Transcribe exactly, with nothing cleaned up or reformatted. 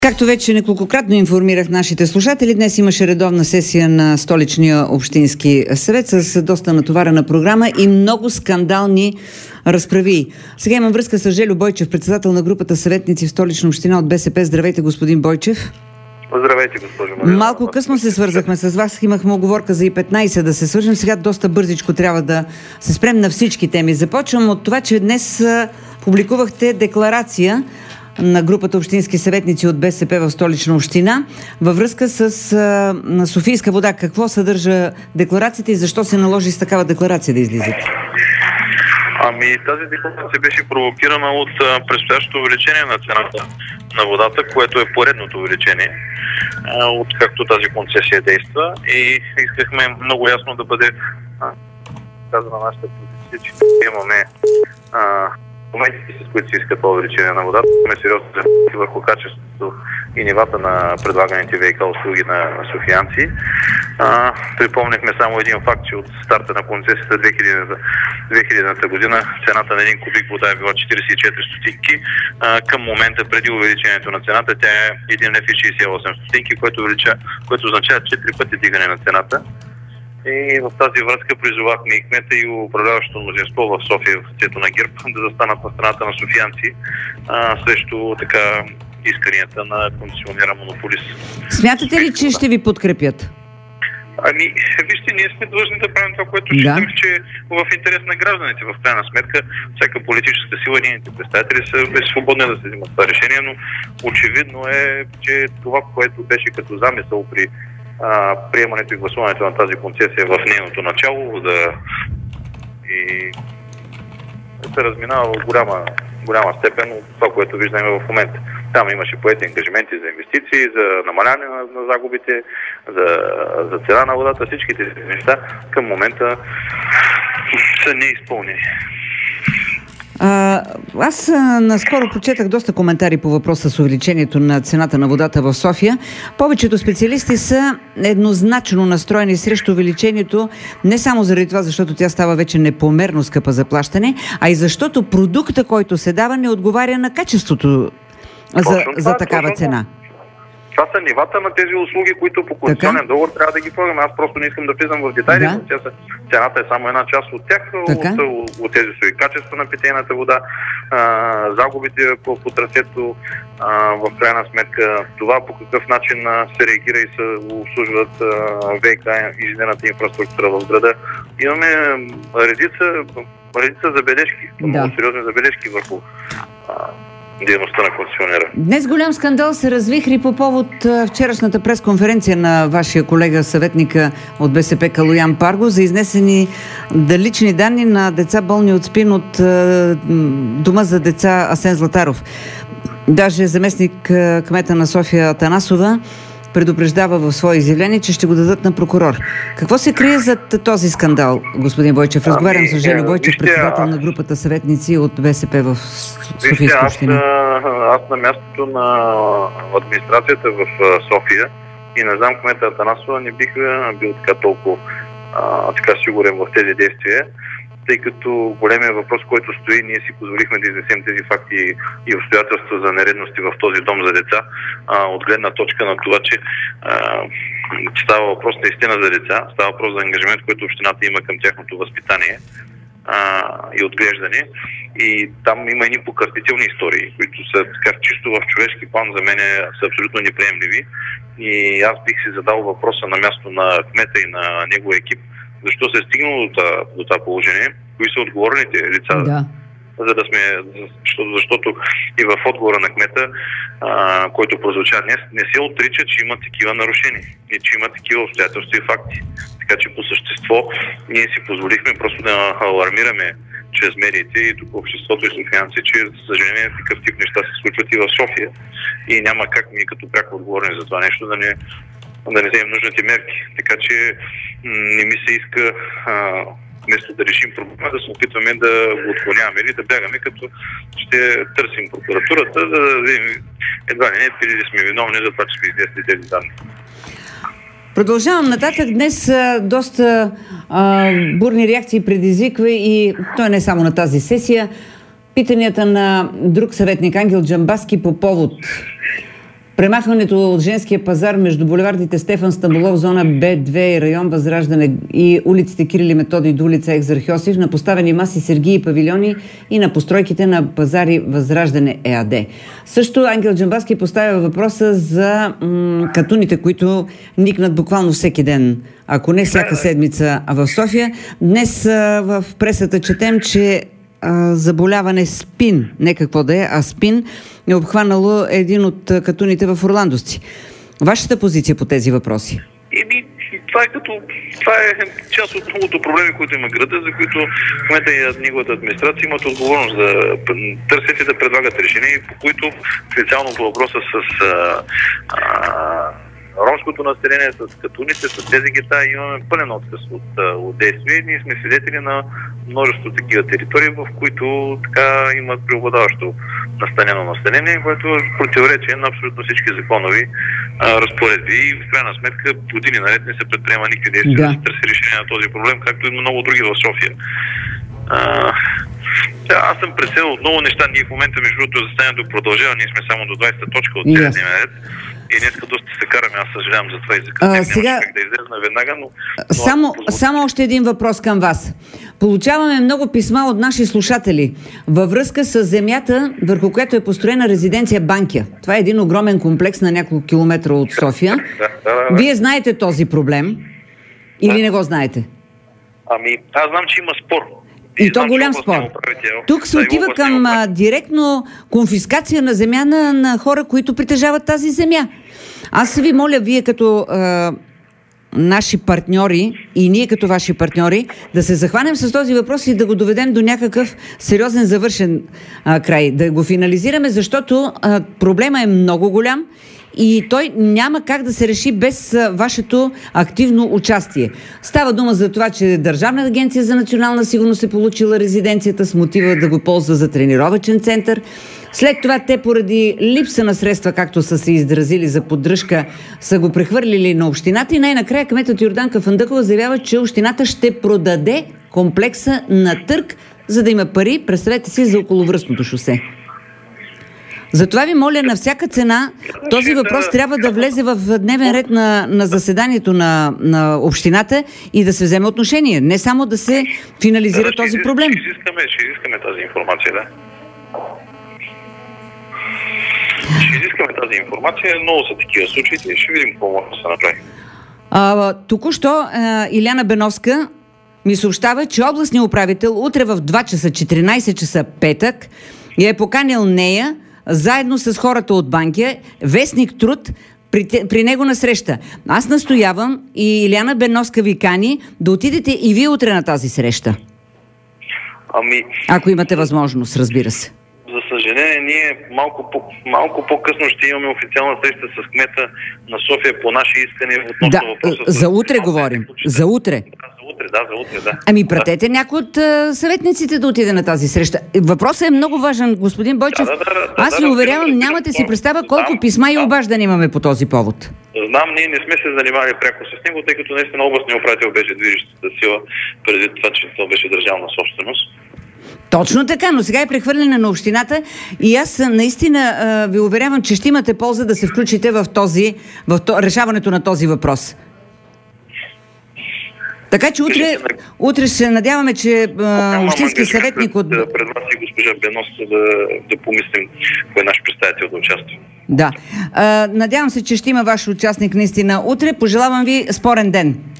Както вече неколкократно информирах нашите слушатели, днес имаше редовна сесия на Столичния общински съвет с доста натоварена програма и много скандални разправи. Сега имам връзка с Желю Бойчев, председател на групата съветници в Столична община от БСП. Здравейте, господин Бойчев. Здравейте, госпожо Мария. Малко късно се свързахме с вас. Имахме оговорка за и петнайсет да се свържем. Сега доста бързичко трябва да се спрем на всички теми. Започвам от това, че днес публикувахте декларация на групата общински съветници от БСП в Столична община във връзка с а, Софийска вода. Какво съдържа декларацията и защо се наложи с такава декларация да излизате? Ами тази декларация беше провокирана от а, предстоящото увеличение на цената на водата, което е поредното увеличение, а, от както тази концесия действа, и искахме много ясно да бъде казана нашата позиция, че имаме а, моментите, с които се иска това увеличение на водата, имаме сериозно върху качеството и нивата на предлаганите ВиК услуги на софиянци. А, припомнихме само един факт, че от старта на концесията две хилядната година цената на един кубик вода е била четирийсет и четири стотинки. А, към момента, преди увеличението на цената, тя е един лев и шейсет и осем стотинки, което, увелича, което означава четири пъти дигане на цената. И в тази връзка призовахме и кмета, и управляващото мнозинство в София, в лицето на ГЕРБ, да застанат на страната на софиянци а, срещу така исканията на концесионера монополист. Смятате ли, че ще ви подкрепят? Ами, вижте, ние сме длъжни да правим това, което считаме, да. че е в интерес на гражданите. В крайна сметка, всяка политическа сила и нейните представители са свободни да се взимат това решение, но очевидно е, че това, което беше като замисъл при а, приемането и гласуването на тази концесия в нейното начало, да и се разминава в голяма, голяма степен от това, което виждаме в момента. Там имаше поети ангажименти за инвестиции, за намаляване на, на загубите, за, за цена на водата. Всичките неща към момента са неизпълнени. А, аз а, наскоро прочетах доста коментари по въпроса с увеличението на цената на водата в София. Повечето специалисти са еднозначно настроени срещу увеличението, не само заради това, защото тя става вече непомерно скъпа за плащане, а и защото продукта, който се дава, не отговаря на качеството за, за такава цена. Това са нивата на тези услуги, които по концесионен договор трябва да ги слагаме. Аз просто не искам да влизам в детайли, да. но цената е само една част от тях, от, от, от тези свои качества на питейната вода, а, загубите по, по трасето, а, в крайна сметка това по какъв начин а, се реагира и се обслужват ВиК инженерната инфраструктура в града. Имаме редица, редица забележки, да. много сериозни забележки върху а, дейността на концесионера. Днес голям скандал се развихри по повод вчерашната пресконференция на вашия колега съветника от БСП Калоян Парго за изнесени лични данни на деца болни от СПИН от дома за деца Асен Златаров. Даже заместник кмета на София Атанасова предупреждава в свое изявление, че ще го дадат на прокурор. Какво се крие зад този скандал, господин Бойчев? Разговарям ами, с Желю Бойчев, председател на групата съветници от БСП в Софийска община. Аз, аз на мястото на администрацията в София и не знам кмета Атанасова, не бих бил така толкова а, така сигурен в тези действия, тъй като големия въпрос, който стои, ние си позволихме да изнесем тези факти и обстоятелства за нередности в този дом за деца, а, от гледна точка на това, че а, става въпрос наистина за деца, става въпрос за ангажимент, който общината има към тяхното възпитание а, и отглеждане. И там има едни покъртителни истории, които са така чисто в човешки план за мен са абсолютно неприемливи. И аз бих си задал въпроса на място на кмета и на неговия екип, защо се е стигнало до това, до това положение, кои са отговорните лица, да. за да сме, защото, защото и в отговора на кмета, а, който прозвуча днес, не се отрича, че има такива нарушения и че има такива обстоятелства и факти. Така че по същество ние си позволихме просто да алармираме чрез медиите и тук обществото и софиянци, че за съжаление такъв тип неща се случват и в София. И няма как ние като пряко отговорни за това нещо да не да не вземем нужните мерки. Така че не ми се иска а, вместо да решим проблема, да се опитваме да го отклоняваме или да бягаме, като ще търсим прокуратурата, да дадем едва ли не, или сме виновни за това, че сме изнесли тези данни. Продължавам нататък. Днес а, доста а, бурни реакции предизвиква и той не само на тази сесия. Питанията на друг съветник Ангел Джамбазки по повод Премахването от женския пазар между булевардите Стефан Стамболов, зона Б две и район Възраждане и улиците Кирил и Методий до улица Екзархиосиф на поставени маси, сергии и павилиони и на постройките на пазари Възраждане ЕАД. Също Ангел Джамбазки поставя въпроса за м- катуните, които никнат буквално всеки ден, ако не всяка седмица в София. Днес а, в пресата четем, че а, заболяване СПИН, не какво да е, а СПИН е обхванало един от катуните в Орландовци. Вашата позиция по тези въпроси? Еми, това е като... Това е част от многото проблеми, които има града, за които кмета и неговата администрация имат отговорност да търсят и да предлагат решения, по които специално по въпроса с а, а, ромското население, с катуните, с тези гета имаме пълен отказ от, от действие. Ние сме свидетели на множество такива територии, в които така имат преобладаващо настанено население, което е противоречие на абсолютно всички законови а, разпоредби. И в крайна сметка години наред не се предприема никакви действия да. да се търси решение на този проблем, както и много други в София. А, аз съм преселил отново неща. Ние в момента, между другото, заседанието продължава. Ние сме само до двадесета точка от yes. дневния ред. И днеска доста се караме, аз съжалявам за това и за къде. Сега... Нямаше как да излезна веднага, но... Само, само още един въпрос към вас. Получаваме много писма от наши слушатели във връзка с земята, върху която е построена резиденция Банкя. Това е един огромен комплекс на няколко километра от София. да, да, да, да. Вие знаете този проблем? Или да. не го знаете? Ами, аз знам, че има спор. И, и то голям спор. Тук се да, отива към а, директно конфискация на земя на, на хора, които притежават тази земя. Аз ви моля, вие като а, наши партньори и ние като ваши партньори, да се захванем с този въпрос и да го доведем до някакъв сериозен завършен а, край. Да го финализираме, защото а, проблема е много голям и той няма как да се реши без а, вашето активно участие. Става дума за това, че Държавна агенция за национална сигурност е получила резиденцията с мотива да го ползва за тренировъчен център. След това те поради липса на средства, както са се изразили за поддръжка, са го прехвърлили на общината и най-накрая кметът Йорданка Фандъкова заявява, че общината ще продаде комплекса на търг, за да има пари, представете си, за околовръстното шосе. Затова ви моля на всяка цена, този въпрос трябва да влезе в дневен ред на, на заседанието на, на общината и да се вземе отношение, не само да се финализира да, този проблем. Ще изискаме, ще изискаме тази информация, да. Ще изискаме тази информация, много са такива случаите и ще видим какво може да се направи. А, току-що а, Иляна Беновска ми съобщава, че областният управител утре в два часа, четиринайсет часа петък, я е поканил нея, заедно с хората от Банкя, вестник Труд, при, при него на среща. Аз настоявам и Иляна Беновска ви кани да отидете и вие утре на тази среща. Ами... Ако имате възможност, разбира се. За съжаление, ние малко, по, малко по-късно ще имаме официална среща с кмета на София по наши искане относно да, въпроса. За утре с... говорим. За утре. Да, за утре, да, за утре, да. Ами пратете да. някой от а, съветниците да отиде на тази среща. Въпросът е много важен, господин Бойчев. Да, да, да, да, Аз ви да, уверявам, да, да, нямате да, си представа колко знам, писма и обаждане имаме по този повод. Знам, ние не сме се занимавали пряко с него, тъй като наистина областният управител беше движещата сила преди това, че това беше държавна собственост. Точно така, но сега е прехвърлена на общината и аз наистина ви уверявам, че ще имате полза да се включите в, този, в то, решаването на този въпрос. Така че утре, утре ще надяваме, че а, общински съветник от... Пред, пред вас и госпожа Беновска да, да помислим кой е наш представител да участва. Да. А, надявам се, че ще има ваш участник наистина утре. Пожелавам ви спорен ден.